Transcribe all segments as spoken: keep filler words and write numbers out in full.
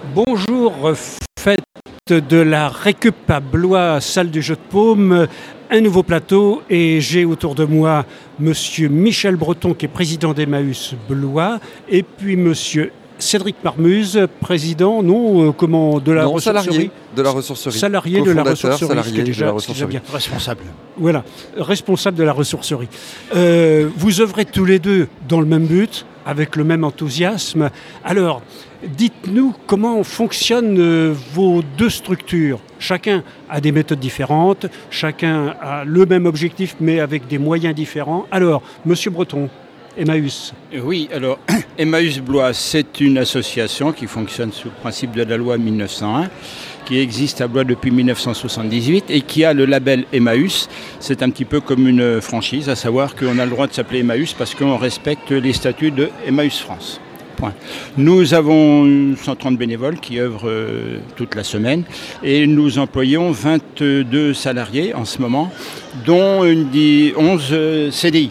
Bonjour, fête de la récup à Blois, salle du jeu de paume, un nouveau plateau et j'ai autour de moi monsieur Michel Breton qui est président d'Emmaüs Blois et puis monsieur Cédric Marmuse, président, non, euh, comment, de la non, ressourcerie salarié de la ressourcerie. Salarié de la ressourcerie, salarié ce qui est déjà, de la ressourcerie. déjà bien. Responsable. Voilà, responsable de la ressourcerie. Euh, vous œuvrez tous les deux dans le même but, avec le même enthousiasme. Alors, dites-nous comment fonctionnent euh, vos deux structures. Chacun a des méthodes différentes, chacun a le même objectif, mais avec des moyens différents. Alors, monsieur Breton, Emmaüs. Oui, alors Emmaüs Blois, c'est une association qui fonctionne sous le principe de la loi mille neuf cent un, qui existe à Blois depuis mille neuf cent soixante-dix-huit et qui a le label Emmaüs. C'est un petit peu comme une franchise, à savoir qu'on a le droit de s'appeler Emmaüs parce qu'on respecte les statuts de Emmaüs France. Point. Nous avons cent trente bénévoles qui œuvrent euh, toute la semaine et nous employons vingt-deux salariés en ce moment, dont une, onze euh, C D I.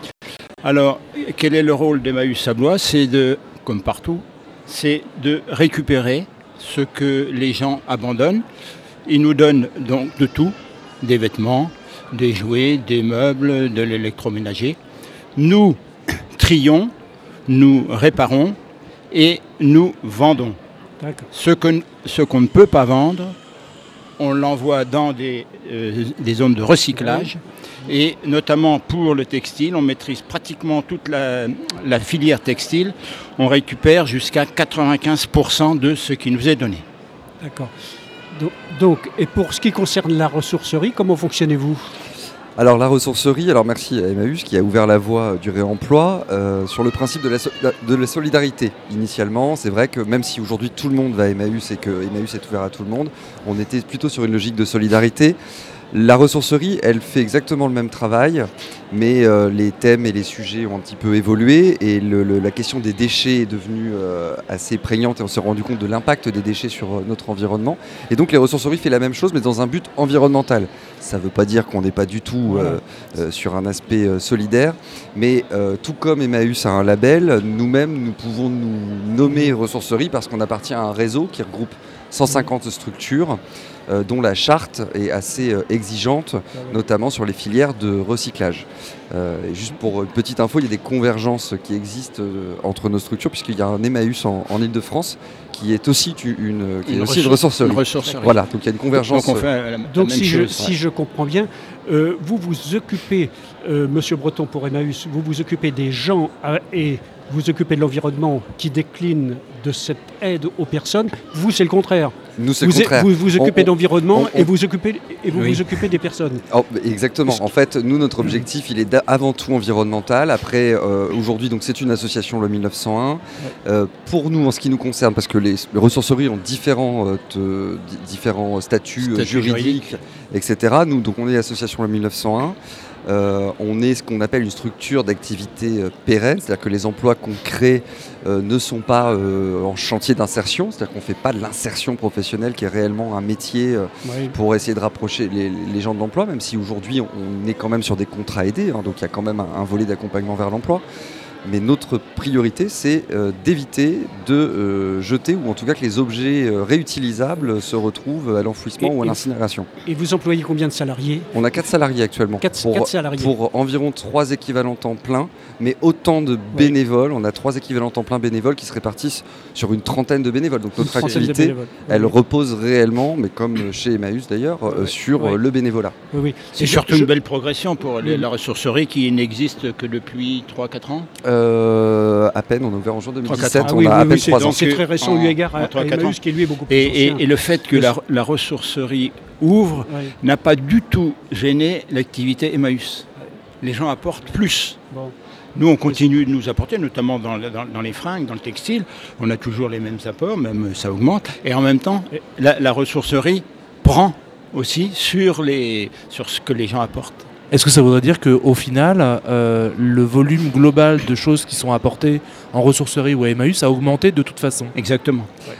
Alors, quel est le rôle d'Emmaüs à Blois ? C'est de, comme partout, c'est de récupérer ce que les gens abandonnent. Ils nous donnent donc de tout, des vêtements, des jouets, des meubles, de l'électroménager. Nous trions, nous réparons et nous vendons. D'accord. Ce que, ce qu'on ne peut pas vendre, on l'envoie dans des, euh, des zones de recyclage. Et notamment pour le textile, on maîtrise pratiquement toute la, la filière textile. On récupère jusqu'à quatre-vingt-quinze pour cent de ce qui nous est donné. D'accord. Donc, donc, et pour ce qui concerne la ressourcerie, comment fonctionnez-vous ? Alors la ressourcerie, alors merci à Emmaüs qui a ouvert la voie du réemploi euh, sur le principe de la, so- de la solidarité. Initialement, c'est vrai que même si aujourd'hui tout le monde va à Emmaüs et que Emmaüs est ouvert à tout le monde, on était plutôt sur une logique de solidarité. La ressourcerie, elle fait exactement le même travail, mais euh, les thèmes et les sujets ont un petit peu évolué et le, le, la question des déchets est devenue euh, assez prégnante et on s'est rendu compte de l'impact des déchets sur euh, notre environnement. Et donc les ressourceries fait la même chose, mais dans un but environnemental. Ça ne veut pas dire qu'on n'est pas du tout euh, euh, sur un aspect euh, solidaire, mais euh, tout comme Emmaüs a un label, nous-mêmes, nous pouvons nous nommer ressourcerie parce qu'on appartient à un réseau qui regroupe cent cinquante structures, euh, dont la charte est assez euh, exigeante, notamment sur les filières de recyclage. Euh, et juste pour une petite info, il y a des convergences qui existent euh, entre nos structures, puisqu'il y a un Emmaüs en, en Ile-de-France qui est aussi une, qui est une, aussi ressource, une ressourcerie. Une ressourcerie. Voilà, donc il y a une convergence. Donc, on fait la, la donc si, je, si ouais. je comprends bien, euh, vous vous occupez, euh, monsieur Breton pour Emmaüs, vous vous occupez des gens à, et vous occupez de l'environnement qui décline de cette aide aux personnes. Vous, c'est le contraire. Nous, c'est vous le contraire. Vous vous occupez d'environnement on, on, et vous occupez, et vous, oui. vous occupez des personnes. Oh, exactement. En fait, nous, notre objectif, il est avant tout environnemental. Après, euh, aujourd'hui, donc c'est une association, le mille neuf cent un. Ouais. Euh, pour nous, en ce qui nous concerne, parce que les, les ressourceries ont différents, euh, te, différents statuts Statut juridiques, juridique. et cetera. Nous, donc, on est l'association le mille neuf cent un. Euh, on est ce qu'on appelle une structure d'activité euh, pérenne, c'est-à-dire que les emplois qu'on crée euh, ne sont pas euh, en chantier d'insertion, c'est-à-dire qu'on ne fait pas de l'insertion professionnelle qui est réellement un métier euh, oui. pour essayer de rapprocher les, les gens de l'emploi, même si aujourd'hui on est quand même sur des contrats aidés, hein, donc il y a quand même un, un volet d'accompagnement vers l'emploi. Mais notre priorité, c'est euh, d'éviter de euh, jeter, ou en tout cas que les objets euh, réutilisables se retrouvent à l'enfouissement et, ou à l'incinération. Et vous employez combien de salariés ? On a quatre salariés actuellement. quatre pour, salariés. Pour environ trois équivalents temps plein, mais autant de bénévoles. Oui. On a trois équivalents temps plein bénévoles qui se répartissent sur une trentaine de bénévoles. Donc notre activité, elle oui. repose réellement, mais comme chez Emmaüs d'ailleurs, oui. euh, sur oui. le bénévolat. Oui, oui. C'est et surtout je... une belle progression pour les, la ressourcerie qui n'existe que depuis trois à quatre ans. Euh, à peine, on a ouvert en juin deux mille dix-sept, ah, on oui, a oui, à peine oui, trois ans. C'est très récent eu égard à, à Emmaüs qui lui est beaucoup plus et, ancien. Et, et le fait que la, la ressourcerie ouvre oui. n'a pas du tout gêné l'activité Emmaüs. Les gens apportent plus. Bon. Nous, on continue de nous apporter, notamment dans, dans, dans les fringues, dans le textile. On a toujours les mêmes apports, même ça augmente. Et en même temps, la, la ressourcerie prend aussi sur, les, sur ce que les gens apportent. Est-ce que ça voudrait dire qu'au final, euh, le volume global de choses qui sont apportées en ressourcerie ou à Emmaüs a augmenté de toute façon ? Exactement. Ouais.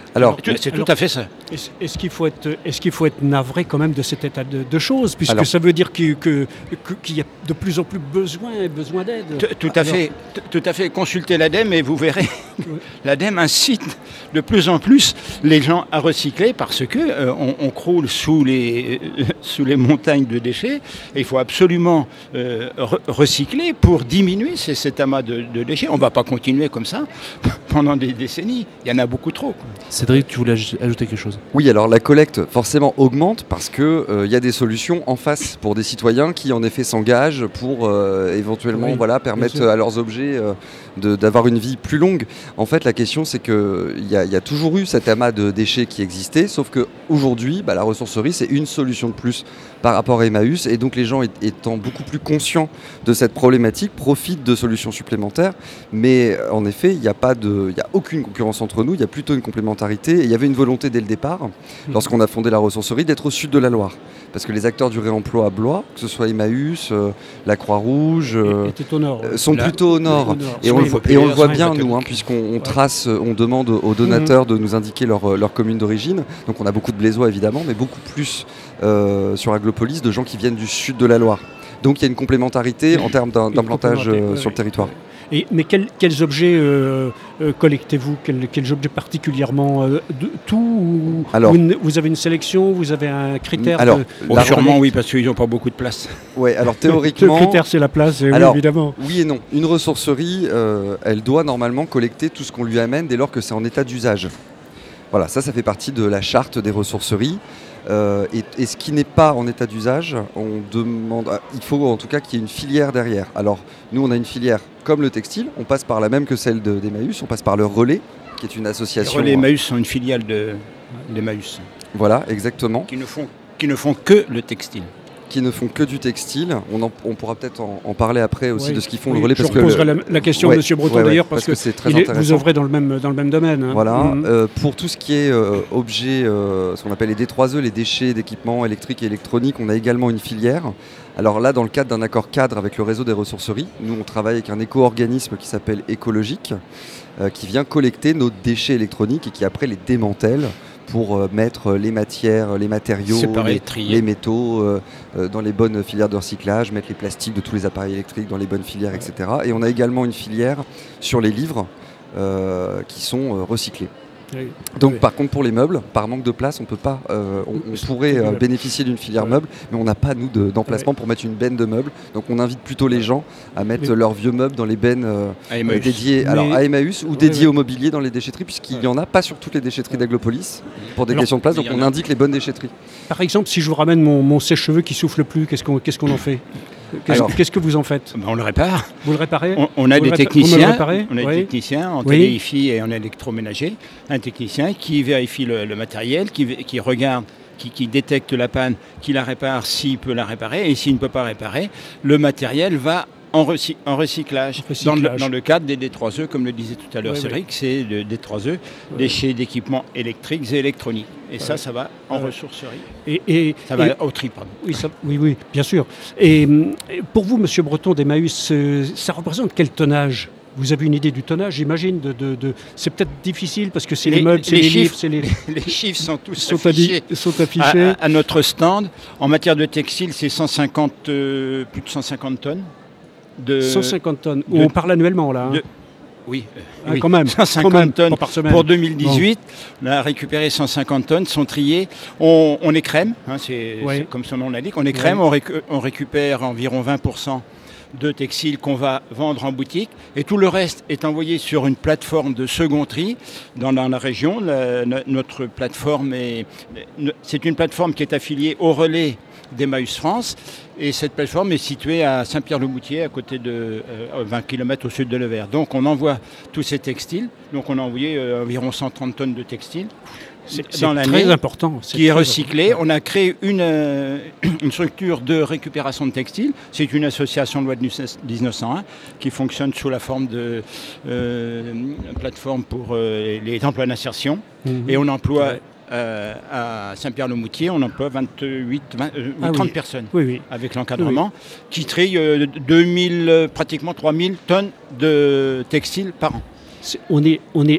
Alors, c'est alors, tout à fait ça. Est-ce, est-ce qu'il faut être, est-ce qu'il faut être navré quand même de cet état de, de choses, puisque alors, ça veut dire qu'il, que, que, qu'il y a de plus en plus besoin, besoin d'aide. Tout, tout à Alors, fait, tout à fait. Consultez l'ADEME et vous verrez, l'ADEME incite de plus en plus les gens à recycler parce que euh, on, on croule sous les euh, sous les montagnes de déchets. Et il faut absolument euh, re- recycler pour diminuer ces, cet amas de, de déchets. On ne va pas continuer comme ça pendant des décennies. Il y en a beaucoup trop. Cédric, tu voulais aj- ajouter quelque chose? oui, alors la collecte forcément augmente parce qu'il euh, y a des solutions en face pour des citoyens qui en effet s'engagent pour euh, éventuellement Oui, voilà, permettre sûr. à leurs objets euh, de, d'avoir une vie plus longue. En fait, la question c'est qu'il y, y a toujours eu cet amas de déchets qui existait, sauf qu'aujourd'hui, bah, la ressourcerie c'est une solution de plus par rapport à Emmaüs, et donc les gens est- étant beaucoup plus conscients de cette problématique profitent de solutions supplémentaires, mais euh, en effet il n'y a pas de, il y a aucune concurrence entre nous, il y a plutôt une complémentarité, et il y avait une volonté dès le départ, Mhm. lorsqu'on a fondé la ressourcerie, d'être au sud de la Loire, parce que les acteurs du réemploi à Blois, que ce soit Emmaüs, euh, la Croix-Rouge, euh, était au nord. euh, sont Là, plutôt au nord. au nord. Et on, Oui, le, vo- populaire, et on le voit oui, bien, catholique. nous, hein, puisqu'on on trace, on demande aux donateurs de nous indiquer leur, leur commune d'origine. Donc on a beaucoup de Blésois, évidemment, mais beaucoup plus euh, sur Aglopolis de gens qui viennent du sud de la Loire. Donc il y a une complémentarité en termes d'im- Une d'implantage complémentarité, euh, oui, sur le oui. territoire. Et, mais quels, quels objets euh, euh, collectez-vous? Quels, quels objets particulièrement euh, de, tout ou, Alors- ou une- vous avez une sélection? Vous avez un critère? Alors, de, Oh, La sûrement collecte. oui, parce qu'ils n'ont pas beaucoup de place. Ouais, alors Le théoriquement, critère, c'est la place, euh, oui, Alors, évidemment. oui et non. Une ressourcerie, euh, elle doit normalement collecter tout ce qu'on lui amène dès lors que c'est en état d'usage. Voilà, ça, ça fait partie de la charte des ressourceries. Euh, et, et ce qui n'est pas en état d'usage, on demande, ah, il faut en tout cas qu'il y ait une filière derrière. Alors, nous, on a une filière comme le textile, on passe par la même que celle de- d'Emmaüs, on passe par le Relais, qui est une Les association. relais Emmaüs sont une filiale de, d'Emmaüs, Voilà, exactement. qui ne font qui ne font que le textile. Qui ne font que du textile. On, en- on pourra peut-être en, en parler après aussi Oui, de ce qu'ils font oui, le relais. je parce que reposerai le- la, la question Ouais, à M. Breton ouais, ouais, d'ailleurs, parce, parce que c'est très il est- intéressant. vous œuvrez dans le même, dans le même domaine. hein. Voilà, Mhm. euh, pour tout ce qui est euh, objets, euh, ce qu'on appelle les D trois E, les déchets d'équipements électriques et électroniques, on a également une filière. Alors là, dans le cadre d'un accord cadre avec le réseau des ressourceries, nous on travaille avec un éco-organisme qui s'appelle Écologique, euh, qui vient collecter nos déchets électroniques et qui après les démantèle pour euh, mettre les matières, les matériaux, Séparer, les, trier. les métaux euh, euh, dans les bonnes filières de recyclage, mettre les plastiques de tous les appareils électriques dans les bonnes filières, et cetera. Et on a également une filière sur les livres euh, qui sont euh, recyclés. Oui. Donc Oui. par contre pour les meubles, par manque de place, on peut pas, euh, on, on pourrait euh, bénéficier d'une filière Ouais. meuble, mais on n'a pas nous de- d'emplacement pour mettre une benne de meubles. Donc on invite plutôt les gens à mettre Mais- leurs vieux meubles dans les bennes euh, À Emmaüs. dédiées Mais- alors, à Emmaüs ou Ouais, dédiées ouais. au mobilier dans les déchetteries, puisqu'il n'y en a pas sur toutes les déchetteries d'Aglopolis pour des Alors, questions de place, il donc y en on a. indique les bonnes déchetteries. Par exemple, si je vous ramène mon, mon sèche-cheveux qui souffle plus, qu'est-ce qu'on, qu'est-ce qu'on en fait? Qu'est-ce, Alors- qu'est-ce que vous en faites? Ben, on le répare. Vous le réparez? On, on a Vous des le répa- vous me le techniciens, réparez on a des Oui. techniciens en Oui. téléhi et en électroménager, un technicien qui vérifie le, le matériel, qui, vé- qui regarde, qui, qui détecte la panne, qui la répare s'il peut la réparer, et s'il ne peut pas réparer, le matériel va en, recy- en recyclage. Recyclage. Dans, le, dans le cadre des D trois E, comme le disait tout à l'heure Oui, Cédric, c'est le D trois E, déchets d'équipements électriques et électroniques. Et ça, ça va en Ouais. ressourcerie. Et, et- Ça va et- au tri, pardon. oui, ça- oui, oui, bien sûr. Et, hum, et pour vous, Monsieur Breton d'Emmaüs, euh, ça représente quel tonnage? Vous avez une idée du tonnage, j'imagine de, de- de- C'est peut-être difficile parce que c'est les, Les- meubles, c'est les les, chiffres- livres, c'est les... Les chiffres sont tous sont, affichés. adi- sont À, affichés. à- à notre stand, en matière de textile, c'est cent cinquante, euh, plus de cent cinquante tonnes. De, cent cinquante tonnes. de- On parle annuellement, là. hein. de- oui, euh, Ah, oui. quand même. cent cinquante quand même, tonnes pas par semaine. pour deux mille dix-huit. On a récupéré cent cinquante tonnes, sont triées. On, on écrème, hein, c'est Ouais. c'est comme son nom l'indique. On écrème, Ouais. on, récu- on récupère environ vingt pour cent de textiles qu'on va vendre en boutique. Et tout le reste est envoyé sur une plateforme de second tri dans, dans la région. La- no- notre plateforme est, c'est une plateforme qui est affiliée au relais d'Emmaüs France. Et cette plateforme est située à Saint-Pierre-le-Moutier, à côté de euh, vingt kilomètres au sud de Nevers. Donc on envoie tous ces textiles. Donc on a envoyé euh, environ cent trente tonnes de textiles C'est dans c'est l'année, très important. c'est qui est très recyclé. important. On a créé une, euh, une structure de récupération de textiles. C'est une association de loi de dix-neuf cent un qui fonctionne sous la forme de euh, plateforme pour euh, les emplois d'insertion. Mhm. Et on emploie Ouais. euh, à Saint-Pierre-le-Moutier, on emploie vingt-huit, vingt, euh, Ah trente oui. personnes Oui, oui. avec l'encadrement, qui trient euh, deux mille, euh, pratiquement trois mille tonnes de textiles par an. C'est- on est, on est,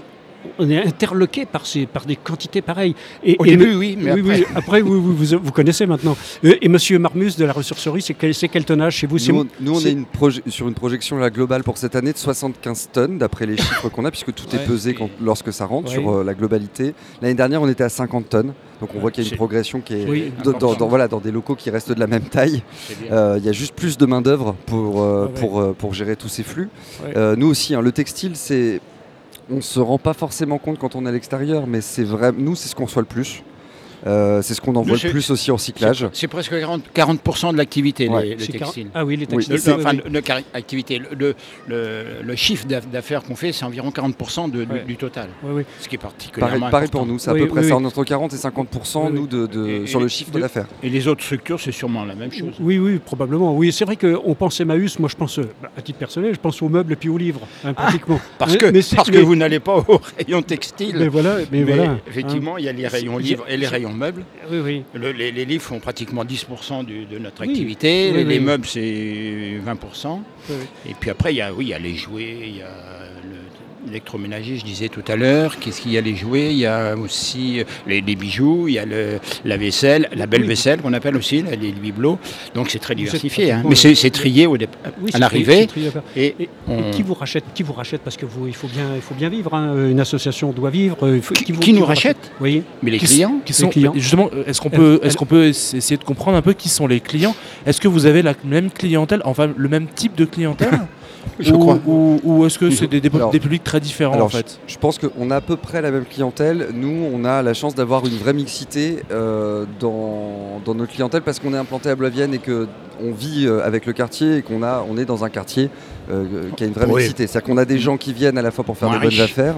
on est interloqué par, ces, par des quantités pareilles. Et, Au et début, me- oui, mais oui, après... oui, après vous, vous, vous, vous connaissez maintenant. Euh, Et Monsieur Marmus de la ressourcerie, c'est quel, c'est quel tonnage chez vous? C'est- Nous, on- nous, on c'est- est une proje- sur une projection là, globale pour cette année de soixante-quinze tonnes, d'après les chiffres qu'on a, puisque tout Ouais, est pesé et- quand- lorsque ça rentre Ouais. sur euh, la globalité. L'année dernière, on était à cinquante tonnes. Donc on voit qu'il y a une C'est- progression qui est Oui, dans, dans- important. dans- voilà, dans des locaux qui restent de la même taille. C'est bien. Euh, Il y a juste plus de main-d'œuvre pour, euh, Ouais, ouais. pour, euh, pour gérer tous ces flux. Ouais. Euh, nous aussi, hein, le textile, c'est. On ne se rend pas forcément compte quand on est à l'extérieur, mais c'est vrai. Nous, c'est ce qu'on reçoit le plus. Euh, c'est ce qu'on envoie Nous, le c'est- plus aussi en recyclage. C'est- C'est presque quarante, quarante pour cent de l'activité, Ouais. les- le c'est quarante textile. Ah oui, les Oui. textiles. Le, c'est- le- enfin, oui, le- le cari- activité, le, le, le- le chiffre d'aff- d'affaires qu'on fait, c'est environ quarante pour cent de- du- Ouais. du total, oui, oui. ce qui est particulièrement Pareil, pareil important. pour nous, c'est à Oui, peu près oui, ça, oui. entre quarante et cinquante pour cent Oui, oui. nous, de, de- Et- sur et- le chiffre de- d'affaires. Et les autres structures, c'est sûrement la même chose. Oui, oui, probablement. Oui, c'est vrai qu'on pense Emmaüs, moi je pense, euh, bah, à titre personnel, je pense aux meubles et puis aux livres, hein, pratiquement. Parce Mais- que, mais c'est- parce que mais- vous n'allez pas au rayon textile. Mais voilà, mais, Mais voilà. effectivement, il y a les rayons C'est- livres et les c'est- rayons meubles. Hein. Oui, oui. Le- les, les livres font pratiquement dix pour cent du- de notre Oui. activité. Oui, les, oui. les meubles, c'est vingt pour cent. Oui, oui. Et puis après, il y a, oui, il y a les jouets, il y a le- l'électroménager, je disais tout à l'heure. Qu'est-ce qu'il y a les jouets? Il y a aussi les, les bijoux, il y a le, la vaisselle, la belle Oui. vaisselle qu'on appelle aussi, là, les bibelots. Donc c'est très Vous êtes diversifié. Hein. pratiquement Mais c'est le- c'est trié au dép- Oui, à c'est l'arrivée. tri- c'est tri à faire. Et, Et, et on- qui vous rachète? Qui vous rachète? Parce que vous, il faut bien, il faut bien vivre. hein. Une association doit vivre. euh, il faut- Qui- vous- qui nous vous rachète? Oui. Mais les Qui- clients, Qui sont, clients. justement, euh, est-ce qu'on Elle- peut, elle- est-ce qu'on peut ess- essayer de comprendre un peu qui sont les clients? Est-ce que vous avez la même clientèle, enfin le même type de clientèle? je ou, crois. Ou, ou est-ce que c'est des, des, Alors- des publics très différents Alors, en fait? Je pense qu'on a à peu près la même clientèle. Nous, on a la chance d'avoir une vraie mixité euh, dans, dans notre clientèle parce qu'on est implanté à Blois-Vienne et qu'on vit euh, avec le quartier et qu'on a, on est dans un quartier euh, qui a une vraie Oui. mixité. C'est-à-dire qu'on a des gens qui viennent à la fois pour faire Moins des bonnes riches. affaires.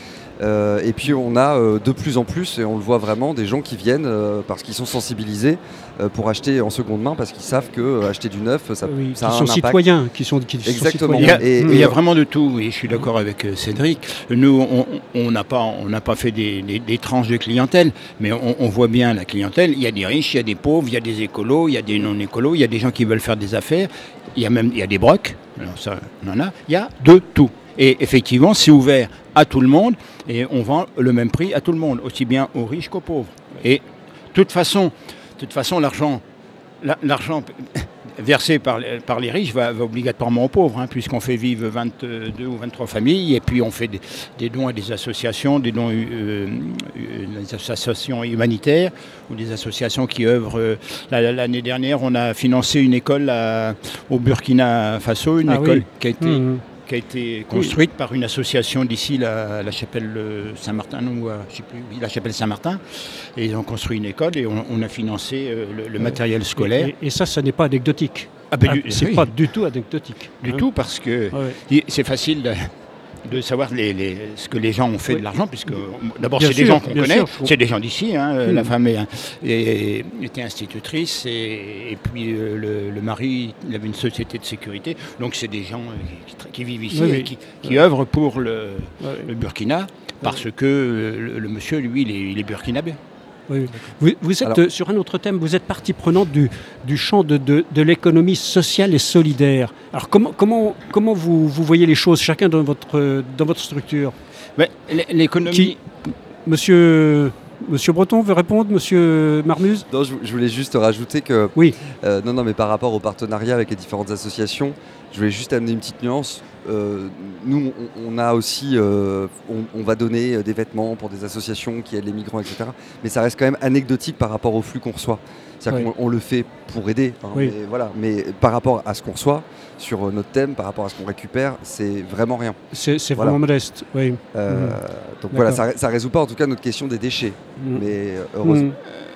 euh, et puis on a euh, de plus en plus, et on le voit vraiment, des gens qui viennent euh, parce qu'ils sont sensibilisés euh, pour acheter en seconde main parce qu'ils savent que euh, acheter du neuf, ça, Oui, ça qui a un sont impact. citoyens, qui sont, qui sont Exactement. Il y citoyens. a, Et- il y a et- vraiment de tout, et je suis d'accord avec euh, Cédric. Nous, on- on n'a pas, on n'a pas fait des, des- des tranches de clientèle, mais on, on voit bien la clientèle. Il y a des riches, il y a des pauvres, il y a des écolos, il y a des non-écolos, il y a des gens qui veulent faire des affaires, il y a même il y a des brocs, alors ça, on en a. Il y a de tout. Et effectivement, c'est ouvert à tout le monde, et on vend le même prix à tout le monde, aussi bien aux riches qu'aux pauvres. Et de toute façon, de toute façon, l'argent, la- l'argent versé par les, par les riches va, va obligatoirement aux pauvres, hein, puisqu'on fait vivre vingt-deux ou vingt-trois familles, et puis on fait des, des dons à des associations, des dons euh, euh, des associations humanitaires, ou des associations qui œuvrent. euh, la- L'année dernière, on a financé une école à- au Burkina Faso, une Ah école oui. qui a été... Mmh. qui a été construite par une association d'ici, la, la chapelle euh, Saint-Martin, ou euh, je sais plus, oui, la chapelle Saint-Martin. Et ils ont construit une école et on, on a financé euh, le, le matériel scolaire. Et, et ça, ça n'est pas anecdotique. Ah ben, Ah, du- c'est oui, pas du tout anecdotique. du hein. tout, parce que Ouais. il- c'est facile de, de savoir les, les- ce que les gens ont fait Oui. de l'argent, puisque d'abord Bien c'est des sûr, gens qu'on bien connaît, sûr, je c'est des gens d'ici. hein, euh, Mm. La femme est, est- était institutrice et, et puis euh, le, le mari il avait une société de sécurité. Donc c'est des gens euh, qui, qui- qui vivent ici Oui, et oui. qui, qui œuvrent pour le, Ouais. le Burkina, parce que euh, le, le monsieur, lui, il est, il est burkinabé. Oui. Vous, vous êtes Alors- euh, sur un autre thème, vous êtes partie prenante du, du champ de, de, de l'économie sociale et solidaire. Alors comment, comment, comment vous, vous voyez les choses, chacun dans votre, euh, dans votre structure? Mais l- l'économie... Qui- Monsieur, Monsieur Breton veut répondre, Monsieur Marmuse? Non, je, je voulais juste rajouter que, Oui. euh, non, non, mais par rapport au partenariat avec les différentes associations, je voulais juste amener une petite nuance. Euh, nous, on, on a aussi, euh, on, on va donner des vêtements pour des associations qui aident les migrants, et cetera. Mais ça reste quand même anecdotique par rapport aux flux qu'on reçoit. C'est-à-dire Oui. qu'on on le fait pour aider, hein, Oui. mais, voilà. Mais par rapport à ce qu'on reçoit, sur notre thème, par rapport à ce qu'on récupère, c'est vraiment rien. C'est c'est Voilà. vraiment modeste. Oui. Euh, Mhm. Donc voilà, D'accord. ça, ça résout pas en tout cas notre question des déchets. Mhm. Mais euh, heureusement. Mhm.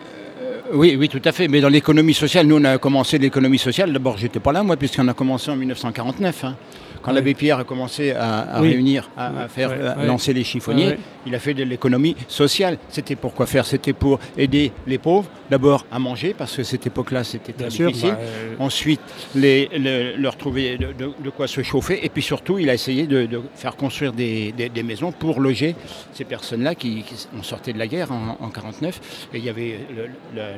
Oui, oui, tout à fait. Mais dans l'économie sociale, nous, on a commencé l'économie sociale. D'abord, j'étais pas là, moi, puisqu'on a commencé en mille neuf cent quarante-neuf. hein. Quand Ouais. l'abbé Pierre a commencé à, à Oui. réunir, à, à Ouais, faire, ouais, à ouais. lancer les chiffonniers, Ouais, ouais. il a fait de l'économie sociale. C'était pour quoi faire? C'était pour aider les pauvres, d'abord à manger, parce que cette époque-là, c'était très Bien sûr. difficile. bah, euh, Ensuite, les, le- leur trouver de, de- de quoi se chauffer. Et puis surtout, il a essayé de, de faire construire des, des- des maisons pour loger ces personnes-là qui, qui on sortait de la guerre en, en quarante-neuf. Et il y avait le- la,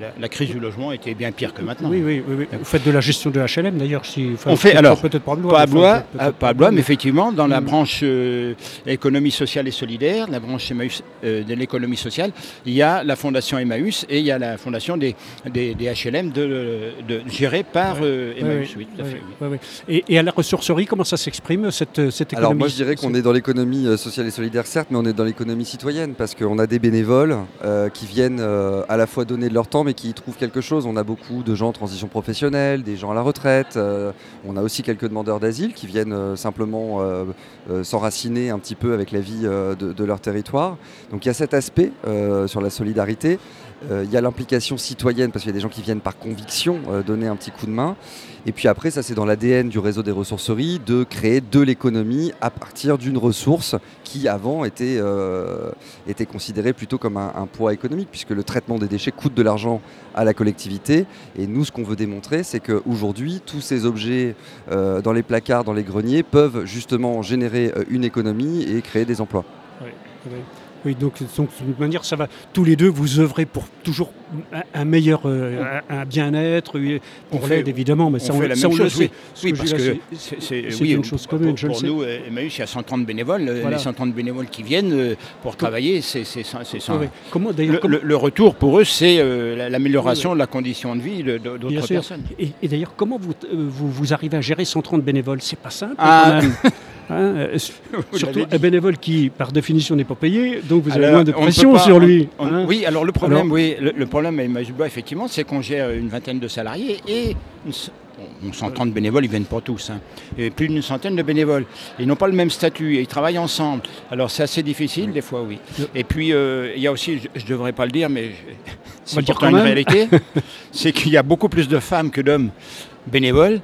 la, la crise du logement était bien pire que maintenant. Oui, oui, oui, oui. Vous faites de la gestion de H L M d'ailleurs. Si, enfin, on fait alors peut-être pas à Blois, pas à Blois, peut-être, peut-être pas à Blois, mais effectivement dans la Mm. branche euh, économie sociale et solidaire, la branche Emmaüs euh, de l'économie sociale, il y a la fondation Emmaüs et il y a la fondation des, des, des H L M de, de, gérée par euh, Emmaüs. Oui, tout à oui, fait. oui, oui. Et, et à la ressourcerie, comment ça s'exprime cette, cette économie? Alors moi je dirais qu'on est dans l'économie euh, sociale et solidaire certes, mais on est dans l'économie citoyenne parce qu'on a des bénévoles euh, qui viennent euh, à la fois donner de leur temps mais qui y trouvent quelque chose. On a beaucoup de gens en transition professionnelle, des gens à la retraite, euh, on a aussi quelques demandeurs d'asile qui viennent euh, simplement euh, euh, s'enraciner un petit peu avec la vie euh, de, de leur territoire. Donc il y a cet aspect euh, sur la solidarité. Euh, il y a l'implication citoyenne parce qu'il y a des gens qui viennent par conviction euh, donner un petit coup de main. Et puis après, ça c'est dans l'A D N du réseau des ressourceries de créer de l'économie à partir d'une ressource qui avant était, euh, était considérée plutôt comme un, un poids économique puisque le traitement des déchets coûte de l'argent à la collectivité. Et nous, ce qu'on veut démontrer, c'est qu'aujourd'hui, tous ces objets euh, dans les placards, dans les greniers peuvent justement générer euh, une économie et créer des emplois. Oui, oui. Oui, donc, donc de toute manière, ça va. Tous les deux, vous œuvrez pour toujours un, un meilleur, euh, un, un bien-être, pour l'aide évidemment, mais ça on, on, fait la ça, même on chose, le oui. sait. Oui, parce que c'est, c'est, c'est, c'est oui, une chose commune, pour, je pour le nous, sais. Emmaüs, il y a cent trente bénévoles. Voilà. Les cent trente bénévoles qui viennent pour travailler, c'est, c'est, c'est ça. Oui, oui. Comment, d'ailleurs, le, comment... le, le retour pour eux, c'est euh, l'amélioration oui, oui. de la condition de vie de, de, d'autres personnes. Et, et d'ailleurs, comment vous, euh, vous, vous arrivez à gérer cent trente bénévoles? C'est pas simple ah. quand même. Hein, euh, surtout un bénévole qui, par définition, n'est pas payé, donc vous avez alors, moins de pression pas, sur lui. On, on, hein. Oui, alors le problème, alors, oui, le, le problème à Emmaüs Blois, effectivement, c'est qu'on gère une vingtaine de salariés et une, on s'entend de bénévoles, ils ne viennent pas tous. Hein. Et plus d'une centaine de bénévoles. Ils n'ont pas le même statut et ils travaillent ensemble. Alors c'est assez difficile, des fois, oui. Et puis, euh, il y a aussi, je ne devrais pas le dire, mais c'est pourtant une réalité, c'est qu'il y a beaucoup plus de femmes que d'hommes bénévoles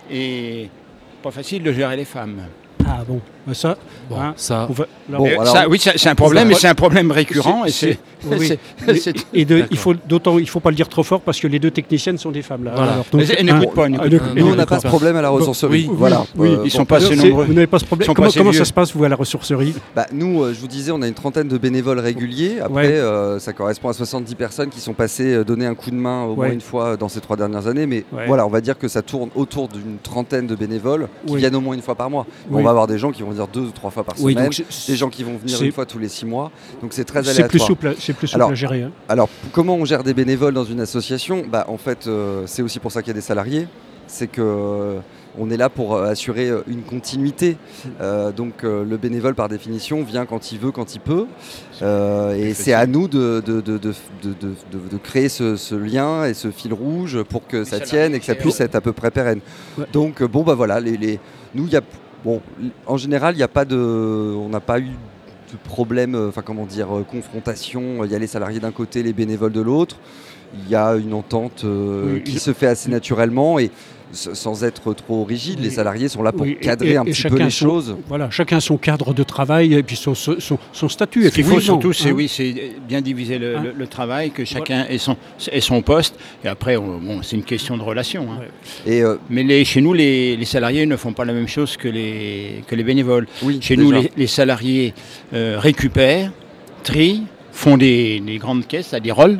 et pas facile de gérer les femmes. Ah bon, ça, bon, hein, ça. Va, bon, alors, ça, oui, c'est un problème, mais c'est un problème récurrent. C'est, et, c'est, oui, c'est, c'est, c'est, et de, il faut d'autant, il faut pas le dire trop fort parce que les deux techniciennes sont des femmes là. Voilà. Alors, donc, et n'écoute pas, n'écoute pas. Nous, on n'a pas ce problème à la ressourcerie. Oui, voilà. Oui, euh, ils sont pas assez nombreux. Vous n'avez pas ce problème. Comment, comment ça se passe vous à la ressourcerie? Bah, nous, euh, je vous disais, on a une trentaine de bénévoles réguliers. Après, ouais. euh, ça correspond à soixante-dix personnes qui sont passées euh, donner un coup de main au ouais. moins une fois dans ces trois dernières années. Mais ouais. voilà, on va dire que ça tourne autour d'une trentaine de bénévoles qui oui. viennent au moins une fois par mois. Oui. On va avoir des gens qui vont venir deux ou trois fois par oui, semaine, des gens qui vont venir une fois tous les six mois. Donc c'est très aléatoire. C'est plus souple, c'est plus souple alors, à gérer. Hein. Alors, comment on gère des bénévoles dans une association? Bah, en fait, euh, c'est aussi pour ça qu'il y a des salariés. C'est que euh, on est là pour assurer une continuité. Euh, donc euh, le bénévole, par définition, vient quand il veut, quand il peut. Euh, et c'est à nous de, de, de, de, de, de, de créer ce, ce lien et ce fil rouge pour que ça tienne et que ça puisse être à peu près pérenne. Ouais. Donc bon, bah voilà, les, les... nous, il y a bon, en général, il n'y a pas de, on n'a pas eu de problème, enfin comment dire, confrontation. Il y a les salariés d'un côté, les bénévoles de l'autre. Il y a une entente euh, oui, qui il... se fait assez naturellement et sans être trop rigide, oui. les salariés sont là pour oui, cadrer et, et, un petit peu les son, choses. Voilà, chacun son cadre de travail et puis son, son, son statut. Ce qu'il faut surtout, c'est hein. oui, c'est bien diviser le, hein. le, le travail, que chacun voilà. ait, son, ait son poste. Et après, on, bon, c'est une question de relation. Hein. Ouais. Et euh, Mais les, chez nous, les, les salariés ne font pas la même chose que les, que les bénévoles. Oui, chez déjà. nous, les, les salariés euh, récupèrent, trient, font des, des grandes caisses, à des rôles.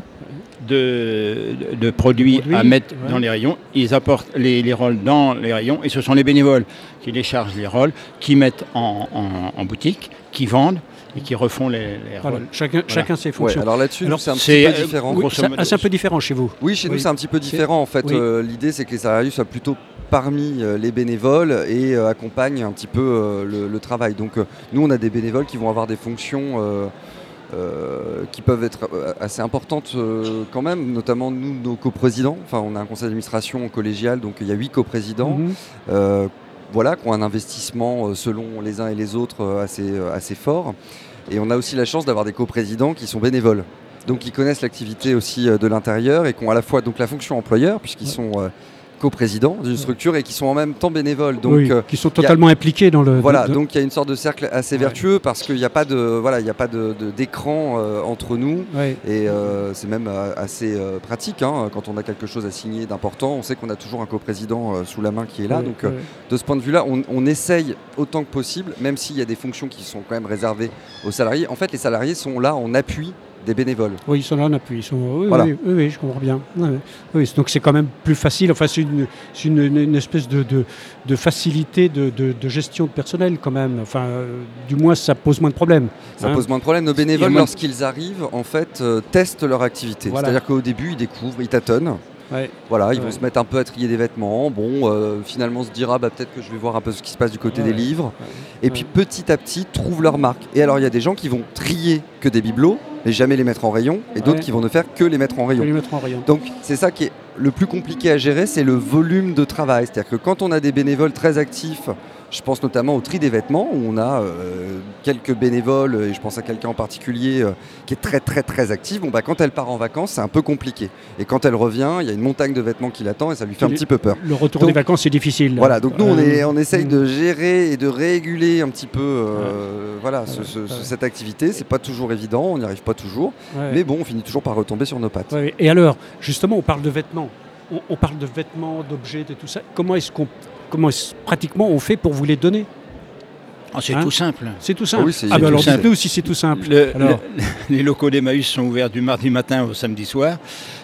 De, de, de produits produit, à mettre ouais. dans les rayons, ils apportent les, les rôles dans les rayons et ce sont les bénévoles qui déchargent les rôles, qui mettent en, en, en boutique, qui vendent et qui refont les, les voilà. rôles. Chacun, voilà. chacun ses fonctions. Ouais, alors là-dessus, alors, c'est un c'est, petit peu euh, différent. Oui, c'est, ah, c'est un peu différent chez vous. Oui, chez oui. nous c'est un petit peu différent en fait. Oui. Euh, l'idée c'est que les salariés soient plutôt parmi euh, les bénévoles et euh, accompagnent un petit peu euh, le, le travail. Donc euh, nous on a des bénévoles qui vont avoir des fonctions euh, Euh, qui peuvent être assez importantes euh, quand même, notamment nous, nos coprésidents. Enfin, on a un conseil d'administration collégial, donc il y a huit coprésidents, mmh. euh, voilà, qui ont un investissement euh, selon les uns et les autres euh, assez, euh, assez fort. Et on a aussi la chance d'avoir des coprésidents qui sont bénévoles, donc qui connaissent l'activité aussi euh, de l'intérieur et qui ont à la fois donc la fonction employeur, puisqu'ils ouais. sont euh, coprésidents d'une structure et qui sont en même temps bénévoles, donc oui, euh, qui sont totalement a, impliqués dans le. Voilà, de, de... donc il y a une sorte de cercle assez ouais. vertueux parce qu'il n'y a pas de voilà, il y a pas de, de d'écran euh, entre nous ouais. et euh, c'est même euh, assez euh, pratique hein, quand on a quelque chose à signer d'important, on sait qu'on a toujours un coprésident euh, sous la main qui est là, ouais, donc ouais. Euh, de ce point de vue-là, on, on essaye autant que possible, même s'il y a des fonctions qui sont quand même réservées aux salariés. En fait, les salariés sont là en appui des bénévoles. Oui, ils sont là en appui. Ils sont... oui, Voilà. oui, oui, oui, je comprends bien. Oui, oui. Oui, donc c'est quand même plus facile. Enfin, c'est une, c'est une, une espèce de, de, de facilité de, de, de gestion de personnel quand même. Enfin, euh, du moins, ça pose moins de problèmes. Ça hein. pose moins de problèmes. Nos Il y bénévoles, a moins de- lorsqu'ils arrivent, en fait, euh, testent leur activité. Voilà. C'est-à-dire qu'au début, ils découvrent, ils tâtonnent. Ouais. Voilà, ils Ouais. vont se mettre un peu à trier des vêtements. Bon, euh, finalement, se dira, bah, peut-être que je vais voir un peu ce qui se passe du côté Ouais. des livres. Ouais. Et puis, petit à petit, trouvent leur marque. Et alors, il y a des gens qui vont trier que des bibelots, mais jamais les mettre en rayon. Et d'autres Ouais. qui vont ne faire que les mettre en On peut rayon. les mettre en rayon. Donc, c'est ça qui est le plus compliqué à gérer, c'est le volume de travail. C'est-à-dire que quand on a des bénévoles très actifs, je pense notamment au tri des vêtements, où on a euh, quelques bénévoles, et je pense à quelqu'un en particulier euh, qui est très très très actif, bon, bah, quand elle part en vacances, c'est un peu compliqué. Et quand elle revient, il y a une montagne de vêtements qui l'attend et ça lui fait un Les- petit peu peur. Le retour Donc- des vacances, c'est difficile. Voilà, donc nous on, Euh, est, on essaye mm. de gérer et de réguler un petit peu euh, voilà, ce- ce- ouais. ce- cette activité. C'est pas toujours évident, on n'y arrive pas toujours, Ouais. mais bon, on finit toujours par retomber sur nos pattes. Ouais, et alors, justement, on parle de vêtements. On, on parle de vêtements, d'objets, de tout ça. Comment est-ce qu'on, comment est-ce- pratiquement on fait pour vous les donner? Oh, c'est Hein tout simple. C'est tout simple. Ah oui, c'est- ah c'est ben tout alors simple. dites-nous si c'est tout simple. Le- Alors. le- les locaux d'Emmaüs sont ouverts du mardi matin au samedi soir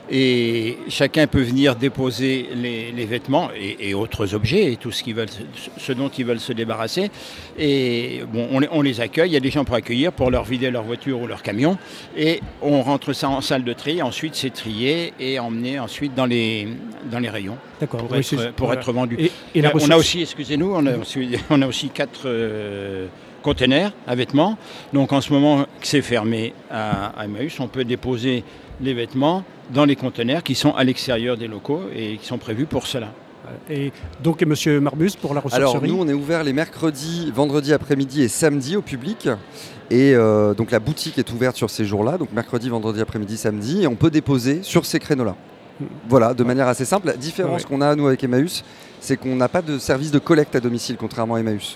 et chacun peut venir déposer les, les vêtements et, et autres objets et tout ce, qu'ils veulent, ce dont ils veulent se débarrasser. Et bon, on, les- on les accueille, il y a des gens pour accueillir, pour leur vider leur voiture ou leur camion et on rentre ça en salle de tri. Ensuite, c'est trié et emmené ensuite dans les, dans les rayons D'accord. pour, oui, être, c'est- pour voilà. être vendu. Et, et la on a ressource- aussi, excusez-nous, on a aussi, on a aussi quatre euh, containers à vêtements. Donc en ce moment que c'est fermé à, à Emmaüs, on peut déposer les vêtements dans les containers qui sont à l'extérieur des locaux et qui sont prévus pour cela. Et donc, et Monsieur Marbus pour la ressourcerie. Alors nous on est ouvert les mercredis, vendredis après-midi et samedi au public. Et euh, donc la boutique est ouverte sur ces jours-là, donc mercredi, vendredi après-midi, samedi, et on peut déposer sur ces créneaux-là. Voilà, de manière assez simple. La différence Ouais. qu'on a nous avec Emmaüs, c'est qu'on n'a pas de service de collecte à domicile, contrairement à Emmaüs.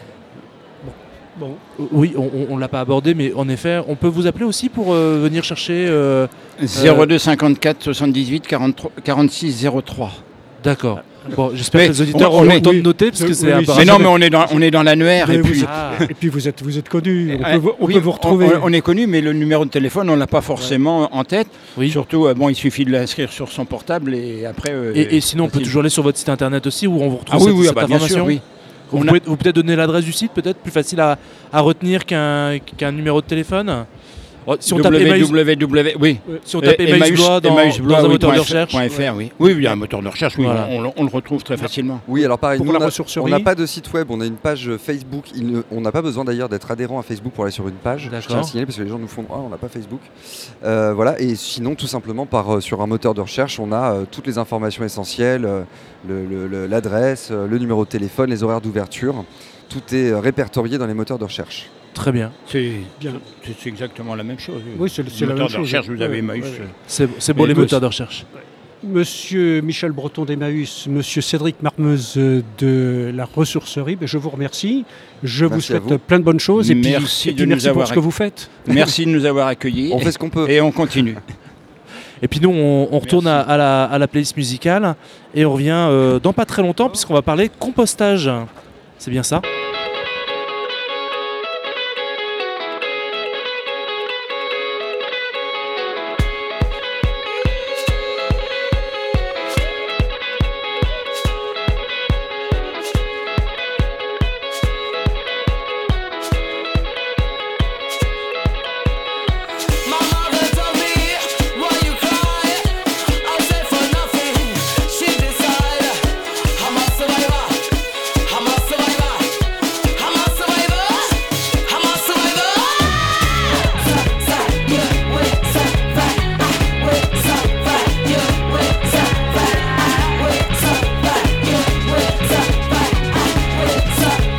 Bon. Oui, on ne l'a pas abordé, mais en effet, on peut vous appeler aussi pour euh, venir chercher. euh, zéro deux cinquante-quatre soixante-dix-huit quarante-trois quarante-six zéro trois. D'accord. Bon, j'espère Mais que les auditeurs on- on auront est- le temps de oui. noter parce que Oui, c'est oui, un oui, peu c'est Mais non, jamais- mais on est dans, on est dans l'annuaire Mais et vous puis. êtes- Ah. Et puis vous êtes, vous êtes connu. On Euh, peut, vous- on oui, peut vous retrouver. On, on est connu, mais le numéro de téléphone, on ne l'a pas forcément en tête. Oui. Surtout, euh, bon, il suffit de l'inscrire sur son portable et après. euh, Et, et sinon, on peut facile. toujours aller sur votre site internet aussi où on vous retrouve Ah oui, cette, oui, ah cette bah, bien information. sûr, oui. Vous On a- pouvez vous peut-être donner l'adresse du site, peut-être plus facile à, à retenir qu'un qu'un numéro de téléphone. Oh, si on tape Emmaüs, www, oui. si on tape Euh, Emmaüs Blois dans, Emmaüs Blois, dans un oui, moteur de point recherche. point F R, oui. Oui, il y a un moteur de recherche, oui, Voilà. on, on- on le retrouve très facilement. Oui, alors pareil, Pour nous, la on a- ressourcerie. on n'a pas de site web, on a une page Facebook. Il ne- on n'a pas besoin d'ailleurs d'être adhérent à Facebook pour aller sur une page. Je tiens à D'accord. signaler parce que les gens nous font ah, on n'a pas Facebook. Euh, voilà, et sinon, tout simplement, par, euh, sur un moteur de recherche, on a euh, toutes les informations essentielles, euh, le- le- le- l'adresse, euh, le numéro de téléphone, les horaires d'ouverture. Tout est euh, répertorié dans les moteurs de recherche. Très bien. C'est Bien. c'est- c'est exactement la même chose. Oui, c'est- c'est la moteur même de chose. recherche, vous avez Ouais, Emmaüs. ouais, ouais. C'est c'est beau Mais les nous, moteurs de recherche. Monsieur Michel Breton d'Emmaüs, Monsieur Cédric Marmeuse euh, de la ressourcerie, ben, je vous remercie. Je vous Merci à souhaite vous. plein de bonnes choses et puis, Merci et puis de nous merci pour avoir ce que vous faites. Merci de nous avoir accueillis On fait ce qu'on peut. et on continue. Et puis nous, on, on retourne à, Merci. à la, à la playlist musicale et on revient euh, dans pas très longtemps puisqu'on va parler compostage. C'est bien ça ?